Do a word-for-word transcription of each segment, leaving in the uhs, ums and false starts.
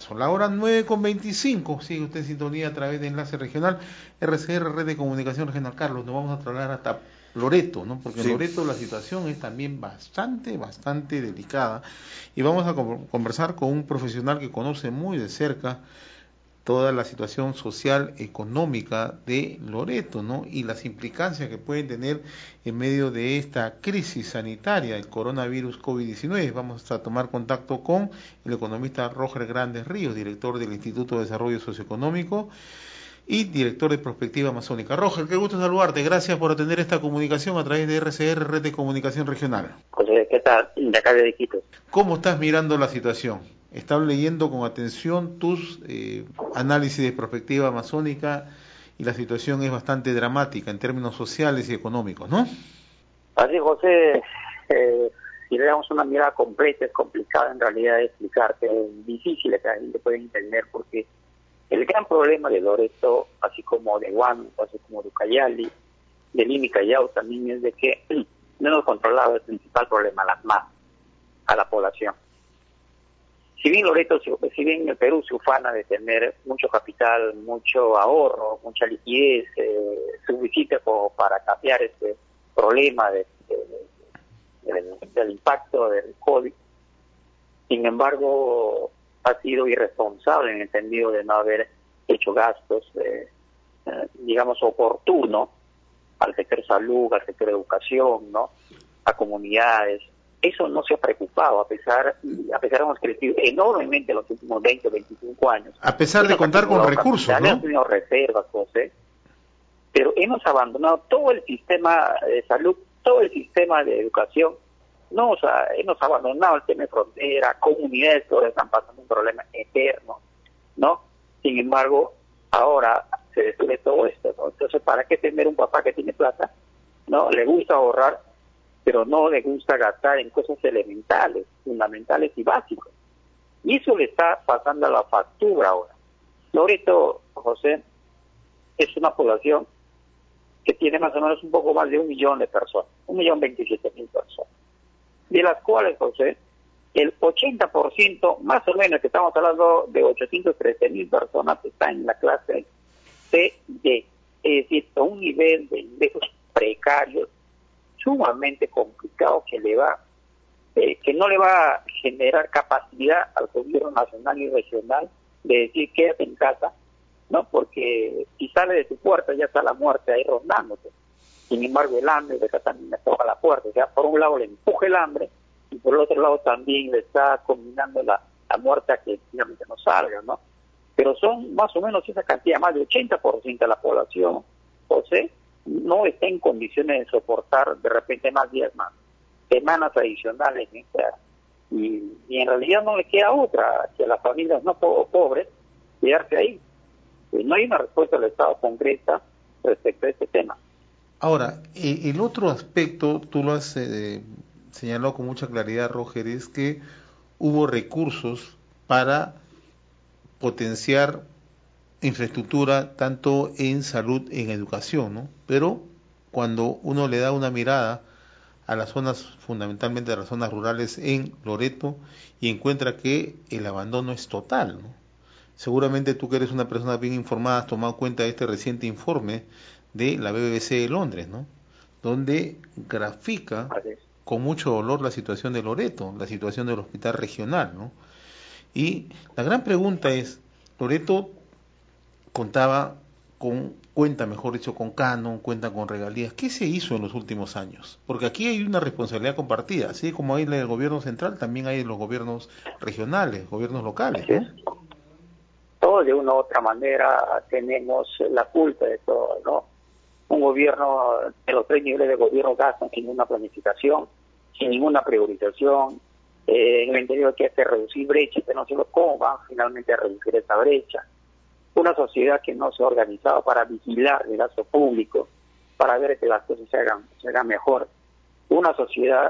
Son la hora nueve con veinticinco, sigue usted en sintonía a través de Enlace Regional, R C R, Red de Comunicación Regional. Carlos, nos vamos a trasladar hasta Loreto, ¿no? Porque en Sí. Loreto la situación es también bastante, bastante delicada, y vamos a conversar con un profesional que conoce muy de cerca toda la situación social, económica de Loreto, ¿no? Y las implicancias que pueden tener en medio de esta crisis sanitaria, el coronavirus COVID diecinueve. Vamos a tomar contacto con el economista Roger Grandes Ríos, director del Instituto de Desarrollo Socioeconómico y director de Prospectiva Amazónica. Roger, qué gusto saludarte. Gracias por atender esta comunicación a través de R C R, Red de Comunicación Regional. José, ¿qué tal? De acá de Quito. ¿Cómo estás mirando la situación? Estás leyendo con atención tus eh, análisis de Prospectiva Amazónica y la situación es bastante dramática en términos sociales y económicos, ¿no? Así, José, eh, si le damos una mirada completa, es complicado en realidad explicar, pero es difícil que la gente pueda entender, porque el gran problema de Loreto, así como de Huánuco, así como de Ucayali, de Lima y Callao, también es de que no hemos controlado el principal problema, las masas, a la población. Si bien Loreto, si bien el Perú se ufana de tener mucho capital, mucho ahorro, mucha liquidez, eh, suficiente como para cambiar este problema de, de, de, del impacto del COVID, sin embargo, ha sido irresponsable en el sentido de no haber hecho gastos, eh, eh, digamos, oportunos al sector salud, al sector educación, ¿no? A comunidades. Eso no se ha preocupado, a pesar a pesar hemos crecido enormemente en los últimos veinte, veinticinco años. A pesar de contar con recursos, ¿no? Hemos tenido reservas, José, pero hemos abandonado todo el sistema de salud, todo el sistema de educación. No, o sea, hemos abandonado el tema de frontera, comunidades que ahora están pasando un problema eterno, ¿no? Sin embargo, ahora se destruye todo esto, ¿no? Entonces, ¿para qué tener un papá que tiene plata? ¿No? Le gusta ahorrar, pero no le gusta gastar en cosas elementales, fundamentales y básicas. Y eso le está pasando a la factura ahora. Loreto, José, es una población que tiene más o menos un poco más de un millón de personas, un millón veintisiete mil personas, de las cuales, José, el ochenta por ciento, más o menos, que estamos hablando de ochocientos trece mil personas, están en la clase C D, es decir, a un nivel de ingresos precarios sumamente complicado, que le va eh, que no le va a generar capacidad al gobierno nacional y regional de decir quédate en casa, no, porque si sale de tu puerta ya está la muerte ahí rondándote. Sin embargo, el hambre de acá también le toca la puerta, o sea, por un lado le empuja el hambre y por el otro lado también le está combinando la, la muerte a que finalmente no salga, ¿no? Pero son más o menos esa cantidad, más del ochenta por ciento de la población, José, no está en condiciones de soportar de repente más días más, semanas adicionales, ¿no? y, y en realidad no le queda otra que a las familias no po pobres quedarse ahí. Pues no hay una respuesta del Estado concreta respecto a este tema. Ahora, eh, el otro aspecto, tú lo has eh, señalado con mucha claridad, Roger, es que hubo recursos para potenciar infraestructura tanto en salud, en educación, ¿no? Pero cuando uno le da una mirada a las zonas, fundamentalmente a las zonas rurales en Loreto, y encuentra que el abandono es total, ¿no? Seguramente tú, que eres una persona bien informada, has tomado cuenta de este reciente informe de la B B C de Londres, ¿no? Donde grafica con mucho dolor la situación de Loreto, la situación del hospital regional, ¿no? Y la gran pregunta es, Loreto contaba con, cuenta mejor dicho, con canon, cuenta con regalías. ¿Qué se hizo en los últimos años? Porque aquí hay una responsabilidad compartida, así como hay en el gobierno central, también hay en los gobiernos regionales, gobiernos locales, ¿no? Todos de una u otra manera tenemos la culpa de todo, ¿no? Un gobierno, de los tres niveles de gobierno gastan sin ninguna planificación, sin ninguna priorización, eh, en el entendido que hay que reducir brechas, pero no sé cómo van finalmente a reducir esa brecha. Una sociedad que no se ha organizado para vigilar el gasto público, para ver que las cosas se hagan, se hagan mejor. Una sociedad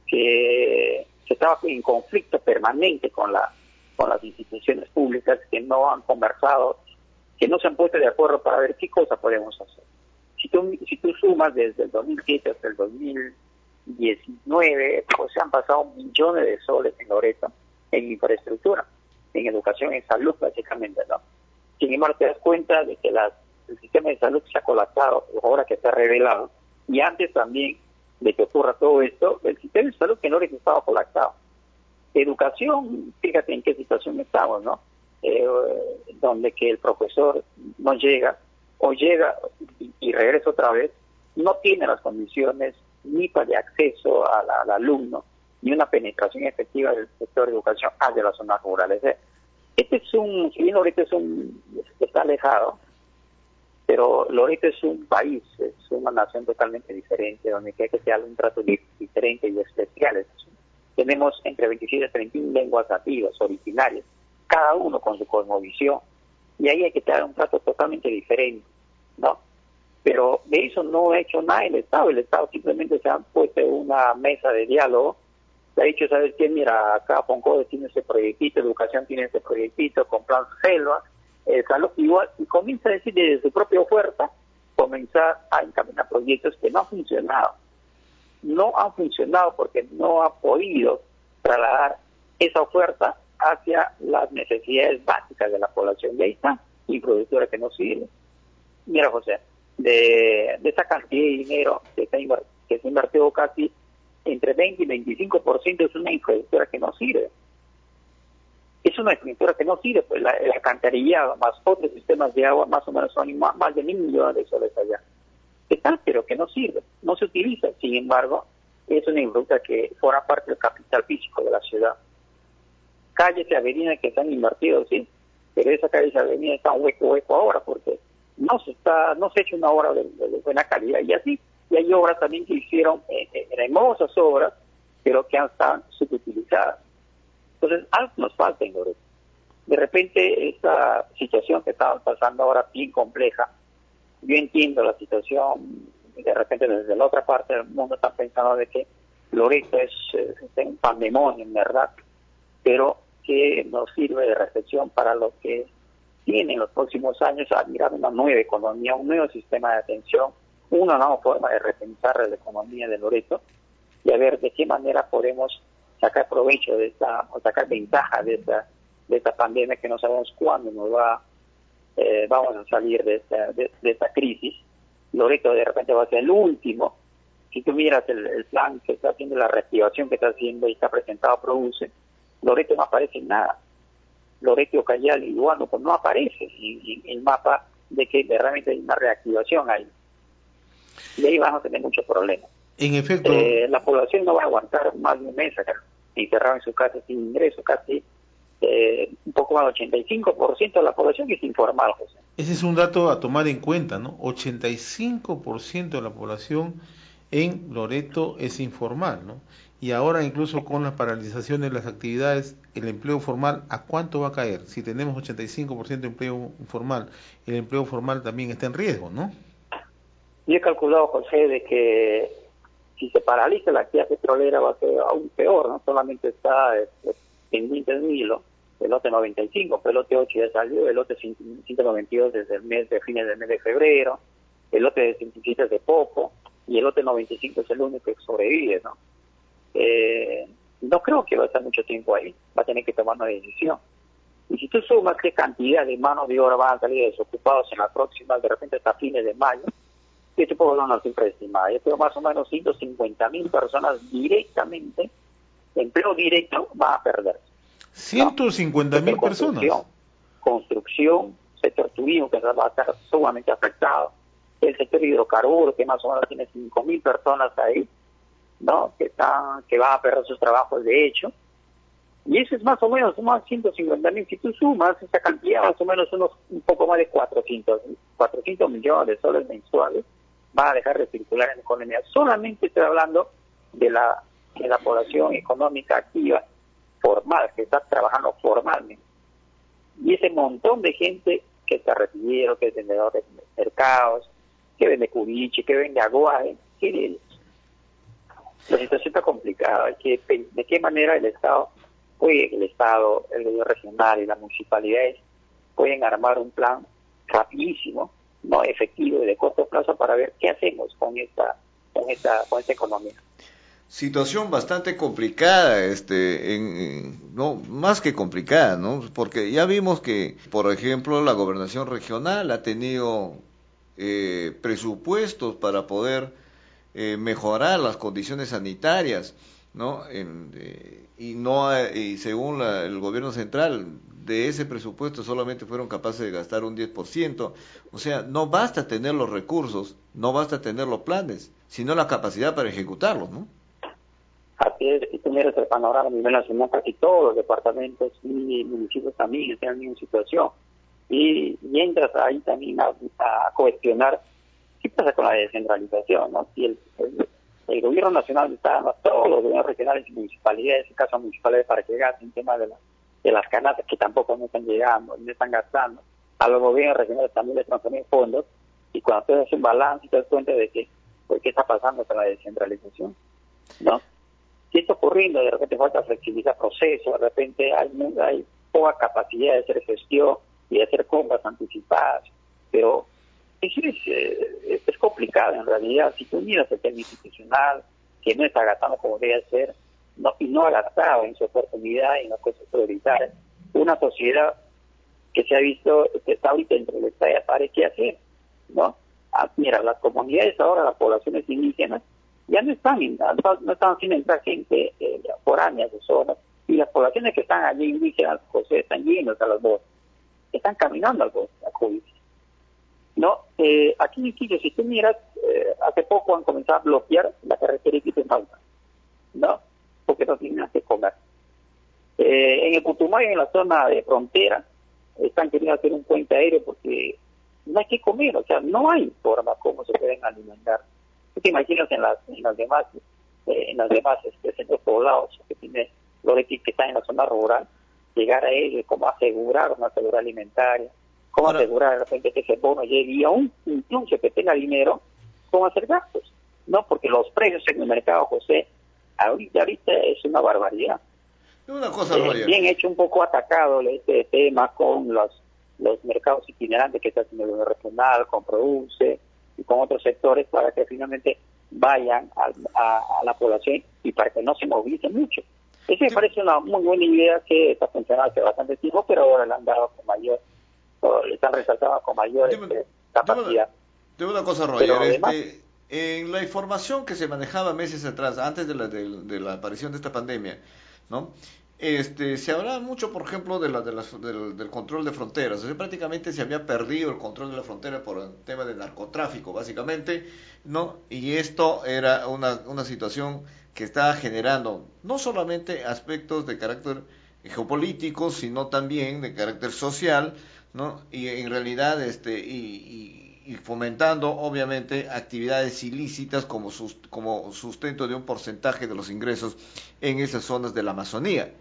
que, que estaba en conflicto permanente con la con las instituciones públicas, que no han conversado, que no se han puesto de acuerdo para ver qué cosa podemos hacer. Si tú, si tú sumas desde el dos mil siete hasta el dos mil diecinueve, pues se han pasado millones de soles en Loreto en infraestructura. en educación, en salud, básicamente, ¿no? Sin embargo, te das cuenta de que las, el sistema de salud se ha colapsado, ahora que se ha revelado, y antes también de que ocurra todo esto, el sistema de salud que no estaba colapsado. Educación, fíjate en qué situación estamos, ¿no? Eh, donde que el profesor no llega, o llega y, y regresa otra vez, no tiene las condiciones ni para de acceso a la, al alumno, ni una penetración efectiva del sector de educación hacia las zonas rurales. Este es un, si bien Loreto es un, está alejado, pero Loreto es un país, es una nación totalmente diferente, donde hay que darle un trato diferente y especial. Tenemos entre veintisiete y treinta y uno lenguas nativas, originarias, cada uno con su cosmovisión, y ahí hay que dar un trato totalmente diferente, ¿no? Pero de eso no ha hecho nada el Estado. El Estado simplemente se ha puesto en una mesa de diálogo, se ha dicho, ¿sabes qué? Mira, acá Poncode tiene ese proyectito, Educación tiene ese proyectito, con Plan Selva, eh, salud igual, y comienza a decir desde su propia oferta, comenzar a encaminar proyectos que no han funcionado. No han funcionado porque no ha podido trasladar esa oferta hacia las necesidades básicas de la población. Y ahí está, infraestructura que no sirve. Mira, José, de, de esa cantidad de dinero que se, ha que se ha invertido casi entre veinte y veinticinco por ciento es una infraestructura que no sirve. Es una infraestructura que no sirve, pues la, el alcantarillado más otros sistemas de agua más o menos son más, más de mil millones de soles allá. Está, pero que no sirve, no se utiliza. Sin embargo, es una infraestructura que forma parte del capital físico de la ciudad. Calles y avenidas que se han invertido, sí, pero esa calle y avenida está hueco, hueco ahora, porque no se está, no se ha hecho una obra de, de, de buena calidad, y así, y hay obras también que hicieron, eh, eh, hermosas obras, pero que han estado subutilizadas. Entonces, algo nos falta en Loreto. De repente, esta situación que estamos pasando ahora, bien compleja, yo entiendo la situación, de repente desde la otra parte del mundo están pensando de que Loreto es, es un pandemonio, en verdad, pero que nos sirve de reflexión para lo que tiene en los próximos años a mirar una nueva economía, un nuevo sistema de atención, una nueva forma de repensar la economía de Loreto y a ver de qué manera podemos sacar provecho de esta, o sacar ventaja de esta, de esta pandemia que no sabemos cuándo nos va, eh, vamos a salir de esta, de, de esta crisis. Loreto de repente va a ser el último. Si tú miras el, el plan que está haciendo, la reactivación que está haciendo y está presentado Produce, Loreto no aparece en nada. Loreto, Cayal y Luano, pues no aparece en el mapa de que realmente hay una reactivación ahí. Y ahí vamos a tener muchos problemas. En efecto. Eh, la población no va a aguantar más de un mes acá, encerrado en su casa sin ingreso, casi eh, un poco más del ochenta y cinco por ciento de la población es informal, José. Ese es un dato a tomar en cuenta, ¿no? ochenta y cinco por ciento de la población en Loreto es informal, ¿no? Y ahora incluso con la paralización de las actividades, el empleo formal, ¿a cuánto va a caer? Si tenemos ochenta y cinco por ciento de empleo informal, el empleo formal también está en riesgo, ¿no? Yo he calculado, José, de que si se paraliza la actividad petrolera va a ser aún peor, no solamente está este, pendiente el Nilo, el lote noventa y cinco, pero el lote ocho ya salió, el lote ciento noventa y dos desde el mes de fines del mes de febrero, el lote de ciento siete es de Poco, y el lote noventa y cinco es el único que sobrevive, ¿no? Eh, no creo que va a estar mucho tiempo ahí, va a tener que tomar una decisión. Y si tú sumas qué cantidad de mano de obra van a salir desocupados en las próximas, de repente hasta fines de mayo, yo te puedo dar una cifra estimada. Yo creo más o menos ciento cincuenta mil personas directamente, empleo directo, va a perderse. ciento cincuenta mil personas. Construcción, sector turismo, que va a estar sumamente afectado. El sector hidrocarburo, que más o menos tiene cinco mil personas ahí, ¿no? Que, están, que van a perder sus trabajos de hecho. Y eso es más o menos, más ciento cincuenta mil. Si tú sumas esa cantidad, más o menos unos un poco más de cuatrocientos millones de soles mensuales, van a dejar de circular en la economía. Solamente estoy hablando de la, de la población económica activa, formal, que está trabajando formalmente. Y ese montón de gente que está retillero, que es vendedor de mercados, que vende cubiche, que vende aguaje, que la situación está complicada. Hay que, ¿de qué manera el Estado, puede, el Estado, el gobierno regional y las municipalidades pueden armar un plan rapidísimo, no efectivo y de corto plazo para ver qué hacemos con esta, con esta, con esta economía? situación bastante complicada, este, en, en, no, más que complicada, ¿no? Porque ya vimos que, por ejemplo, la gobernación regional ha tenido eh, presupuestos para poder eh, mejorar las condiciones sanitarias, ¿no? En, eh, y no y según la, el gobierno central, de ese presupuesto solamente fueron capaces de gastar un diez por ciento. O sea, no basta tener los recursos, no basta tener los planes, sino la capacidad para ejecutarlos, ¿no? Así es, si tú miras el panorama a nivel nacional, casi todos los departamentos y municipios también están en la misma situación. Y, y entras ahí también a, a cuestionar qué pasa con la descentralización, ¿no? Si el, el, el gobierno nacional está dando a todos los gobiernos regionales y municipalidades, en caso municipales, para que gasten tema de, la, de las canastas que tampoco no están llegando, no están gastando. A los gobiernos regionales también les transfieren fondos, y cuando tú haces un balance te das cuenta de que, pues, qué está pasando con la descentralización, ¿no? ¿Qué está ocurriendo? De repente falta flexibilizar procesos, de repente hay, hay poca capacidad de hacer gestión y de hacer compras anticipadas, pero eso es, eh, es complicado en realidad. Si tú miras el tema institucional, que no está gastando como debe ser, no, y no ha gastado en su oportunidad y en las cosas prioritarias, una sociedad que se ha visto, que está ahorita entre el Estado y la pared, ¿qué hacer? ¿No? Ah, mira, las comunidades ahora, las poblaciones indígenas, ya no están no están haciendo entrar gente eh, foránea de zonas, y las poblaciones que están allí indígenas, José, están yendo a los bosques, están caminando al bosque, a Júbilo. No, eh, aquí en Iquique, si tú miras, eh, hace poco han comenzado a bloquear la carretera Iquique-Mauta, ¿no? Porque no tienen nada que comer. Eh, en el Putumayo, en la zona de frontera, están queriendo hacer un puente aéreo porque no hay que comer, o sea, no hay forma como se pueden alimentar. ¿Tú te imaginas en las, en las demás, eh, en las demás este, centros poblados que tiene Loretti, que están en la zona rural, llegar a ellos, cómo asegurar una seguridad alimentaria, cómo Ahora, asegurar de repente que ese bono llegue, y aún incluso que tenga dinero, cómo hacer gastos? No, porque los precios en el mercado, José, ahorita, ahorita es una barbaridad. Una cosa, eh, Roger. Bien hecho, un poco atacado este tema con los, los mercados itinerantes que está haciendo el gobierno regional, con Produce y con otros sectores, para que finalmente vayan a, a, a la población y para que no se movilice mucho. Eso me sí. parece una muy buena idea que está funcionando hace bastante tiempo, pero ahora le han dado con mayor, o le están resaltando con mayor dime, este, capacidad. Dime una cosa, Roger, pero además, este, en la información que se manejaba meses atrás, antes de la, de, de la aparición de esta pandemia, ¿no? Este, se hablaba mucho, por ejemplo, de la, de las, del, del control de fronteras. O sea, prácticamente se había perdido el control de la frontera por el tema del narcotráfico, básicamente, ¿no? Y esto era una, una situación que estaba generando no solamente aspectos de carácter geopolítico, sino también de carácter social, ¿no? Y en realidad, este, y, y, y fomentando, obviamente, actividades ilícitas como, sus, como sustento de un porcentaje de los ingresos en esas zonas de la Amazonía.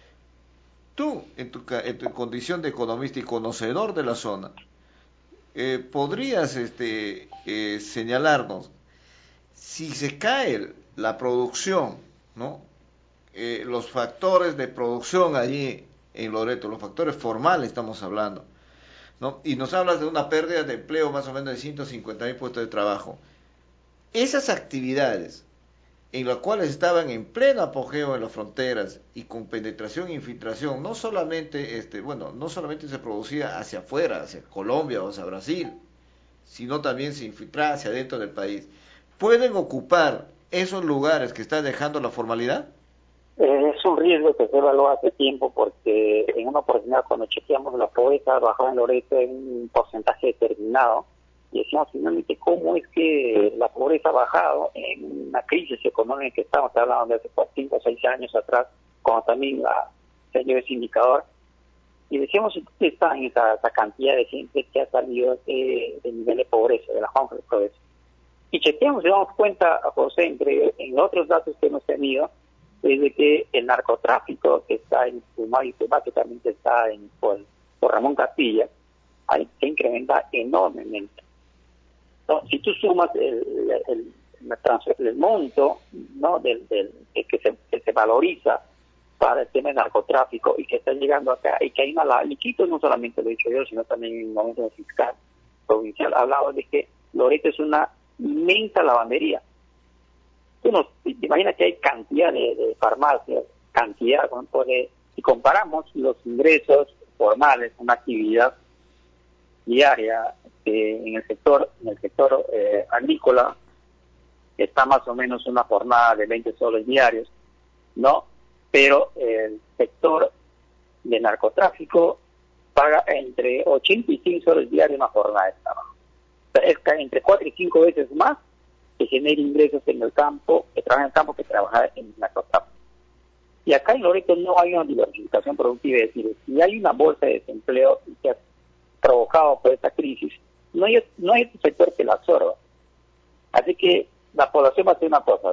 Tú, en tu, en tu condición de economista y conocedor de la zona, eh, podrías este, eh, señalarnos si se cae la producción, ¿no? Eh, los factores de producción allí en Loreto, los factores formales estamos hablando, ¿no? Y nos hablas de una pérdida de empleo más o menos de ciento cincuenta mil puestos de trabajo. Esas actividades en las cuales estaban en pleno apogeo en las fronteras y con penetración e infiltración, no solamente, este, bueno, no solamente se producía hacia afuera, hacia Colombia o hacia Brasil, sino también se infiltraba hacia dentro del país. ¿Pueden ocupar esos lugares que está dejando la formalidad? Eh, es un riesgo que se evaluó hace tiempo, porque en una oportunidad cuando chequeamos la pobreza bajaba en Loreto en un porcentaje determinado, y decíamos finalmente cómo es que la pobreza ha bajado en una crisis económica que estamos hablando de hace cinco o seis años atrás, cuando también la se dio ese indicador, y decíamos que está en esa, esa cantidad de gente que ha salido de, de nivel de pobreza, de la franja de pobreza. Y chequeamos y damos cuenta, José, entre en otros datos que hemos tenido, es de que el narcotráfico que está en Putumayo y Tumaco, que también está en por, por Ramón Castilla, ahí se incrementa enormemente. Entonces, si tú sumas el, el, el, el monto, ¿no?, del, del que, se, que se valoriza para el tema del narcotráfico y que está llegando acá, y que hay una, y Quito no solamente lo he dicho yo, sino también en el momento fiscal provincial, hablaba de que Loreto es una inmensa lavandería. tú no, te imaginas que hay cantidad de, de farmacias, cantidad, porque si comparamos los ingresos formales, una actividad diaria eh, en el sector, en el sector eh, agrícola, está más o menos una jornada de veinte soles diarios, ¿no? Pero el sector de narcotráfico paga entre ochenta y cien soles diarios una jornada de trabajo. O sea, es que entre cuatro y cinco veces más que genera ingresos en el campo, que trabaja en el campo, que trabaja en el narcotráfico. Y acá en Loreto no hay una diversificación productiva, es decir, si hay una bolsa de desempleo que ha provocado por esta crisis, no hay, no hay otro sector que la absorba. Así que la población va a hacer una cosa,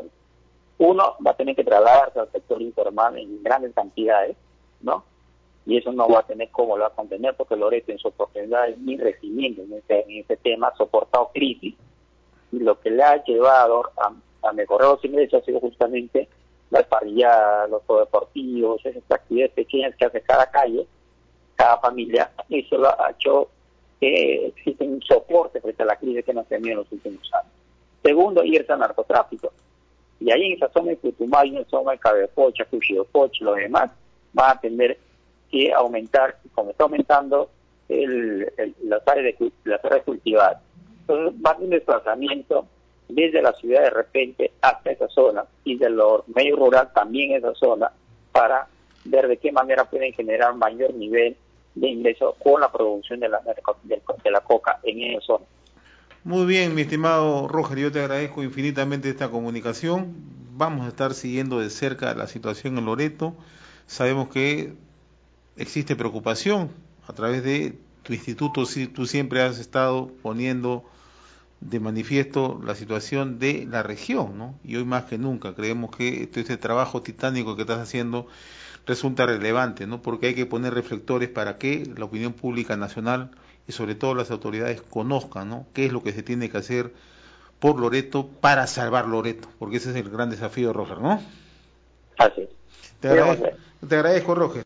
uno va a tener que trasladarse al sector informal en grandes cantidades, ¿no? Y eso no va a tener cómo lo va a contener, porque Loreto en su oportunidad es muy resiliente en este, en este tema, ha soportado crisis, y lo que le ha llevado a, a mejorar los ingresos ha sido justamente la parrillada, los juegos deportivos, esas actividades pequeñas que hace cada calle, cada familia, y eso lo ha hecho que existe un soporte frente a la crisis que nos tenido en los últimos años. Segundo, irse al narcotráfico. Y ahí en esa zona de Putumayo, en esa zona de Cabepocha, Cuchidopocha y los demás, van a tener que aumentar, como está aumentando, el, el, las áreas de las áreas cultivadas. Entonces va a haber un desplazamiento desde la ciudad de repente hasta esa zona y de los medios rural también esa zona para ver de qué manera pueden generar mayor nivel de ingreso con la producción de la, de la coca en esa zona. Muy bien, mi estimado Roger, yo te agradezco infinitamente esta comunicación. Vamos a estar siguiendo de cerca la situación en Loreto. Sabemos que existe preocupación a través de tu instituto, si tú siempre has estado poniendo de manifiesto la situación de la región, ¿no? Y hoy más que nunca creemos que este, este trabajo titánico que estás haciendo resulta relevante, ¿no? Porque hay que poner reflectores para que la opinión pública nacional y sobre todo las autoridades conozcan, ¿no? Qué es lo que se tiene que hacer por Loreto para salvar Loreto, porque ese es el gran desafío, Roger, ¿no? Así es. Te agradezco, te agradezco, Roger.